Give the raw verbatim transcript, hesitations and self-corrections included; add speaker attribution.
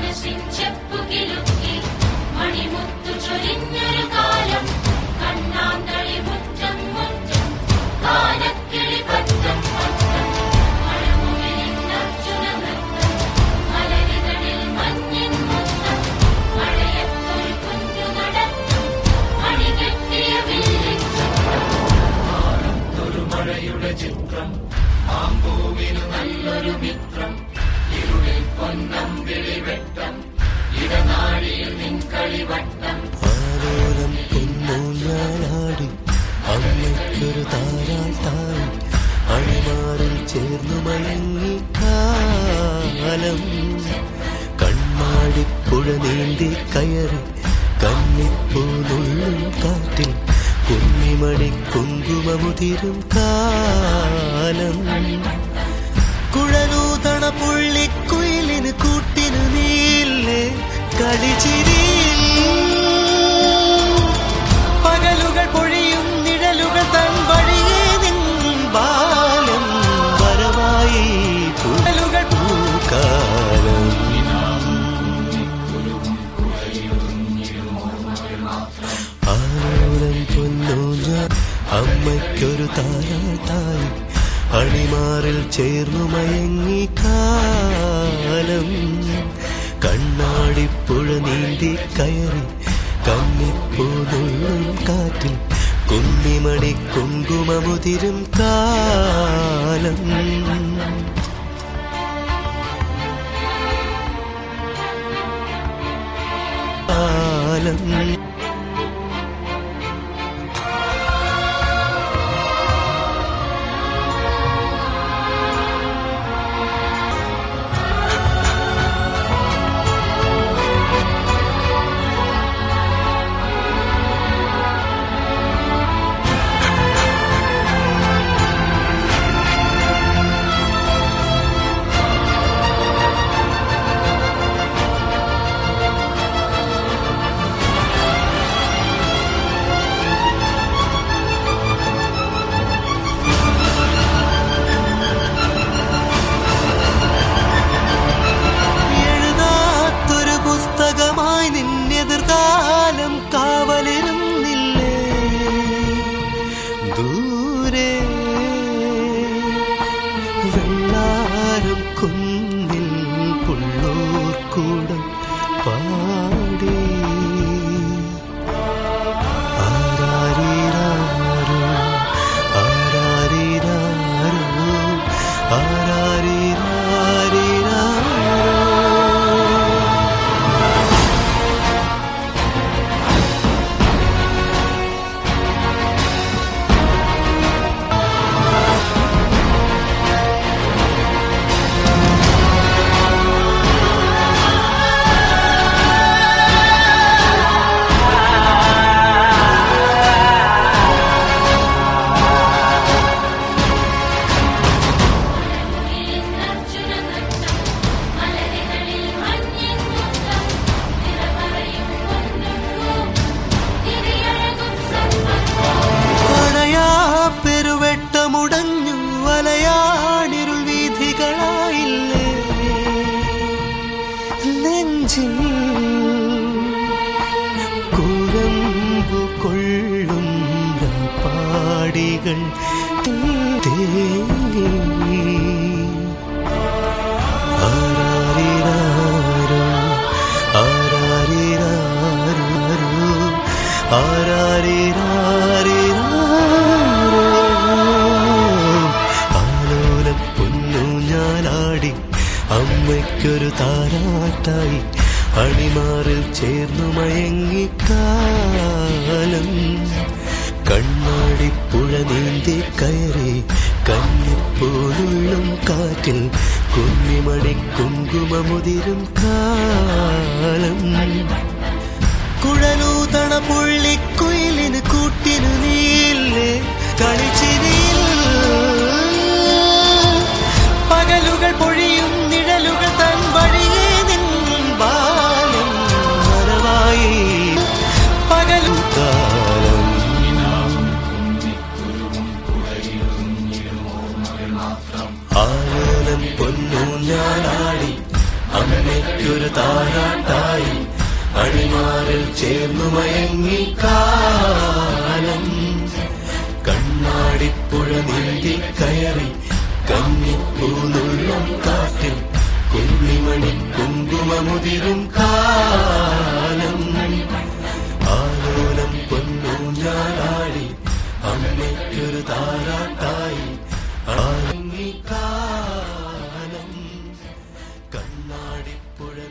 Speaker 1: ചിത്രം ആമ്പൂവിനു നല്ലൊരു മിത്രം ഇരുളിൽ പൊന്നമ്പിളി വെട്ടം ഇടനാഴിയിൽ നിൻകളിവട്ടം
Speaker 2: ആലോലം പൊന്നൂഞ്ഞാലാടി അമ്മയ്ക്കൊരു താരാൾ തായി അണിമാറിൽ ചേർന്നു മയങ്ങി കാലം കണ്ണാടിപ്പുഴ നീന്തി കയറി കന്നിപ്പൂനുള്ളും കാറ്റിൽ കുഞ്ഞിമണി കുങ്കുമമുതിരും കാലം കുഴലൂതണ പുള്ളിക്കുയിലിന് കൂട്ടിനു നീല്ലേ കളിച്ചിരിയിൽ പകലുകൾ പൊഴിയും നിഴലുകൾ തൻ വഴിയേ നിൻ ബാലം വരവായി കുഴലുകൾ പൂക്കാലം ആലോലം പൊന്നൂഞ്ഞ അമ്മയ്ക്കൊരു താരാട്ടായി അണിമാറിൽ ചേർന്നു മയങ്ങി കാലം കണ്ണാടിപ്പുഴ നീന്തി കയറി കന്നിപ്പൂനുള്ളും കാറ്റിൽ കുന്നിമണി കുങ്കുമമുതിരും കാലം കാലം എതിർകാലം കാവലിരുന്നില്ലേ ദൂരെ വെള്ളാരം കുന്നിൽ പുള്ളൂർ കൂടം പാടി ആരാരിരാരോ ആരാരിരാരോ ആരാരിരാരിരാരോ പെരുവെട്ടമുടഞ്ഞു വലയാണിരുൾ വീഥികളായില്ലേ നെഞ്ചിൽ കുരമ്പു കൊള്ളും പാടികൾ തേങ്ങി ആരാരിരാരോ ആരാരിരാരോ ആരാരിരാരിരാരോ ആലോലം പൊന്നൂഞ്ഞാലാടി അമ്മയ്ക്കൊരു താരാട്ടായി അണിമാറിൽ ചേർന്നു മയങ്ങി കാലം കണ്ണാടിപ്പുഴ നീന്തി കയറി കന്നിപ്പൂനുള്ളും കാറ്റിൽ കുഞ്ഞിമണി കുങ്കുമമുതിരും കാലം കുഴലൂതണ പുള്ളിക്കുയിലിന് കൂട്ടിനു നീല്ലേ കളിച്ചിരിയിൽ പകലുകൾ പൊഴിയും നിഴലുകൾ തൻ വഴിയേ നിൻ ബാലം വരവായി പകലുകാലം ആലോലം പൊന്നൂഞ്ഞാലാടി അമ്മ അമ്മയ്ക്കൊരു താരാട്ടായി അണിമാറിൽ ചേർന്നു മയങ്ങി കാലം. കണ്ണാടിപ്പുഴ നീന്തി കയറി കന്നിപ്പൂനുള്ളം കാട്ടിൽ കുഞ്ഞിമണി കുങ്കുമമുതിരും കാലം. ആലോലം പൊന്നൂഞ്ഞാലാടി അമ്മയ്ക്കൊരു താരാട്ടായി അണങ്ങി കാലം. കണ്ണാടിപ്പുഴ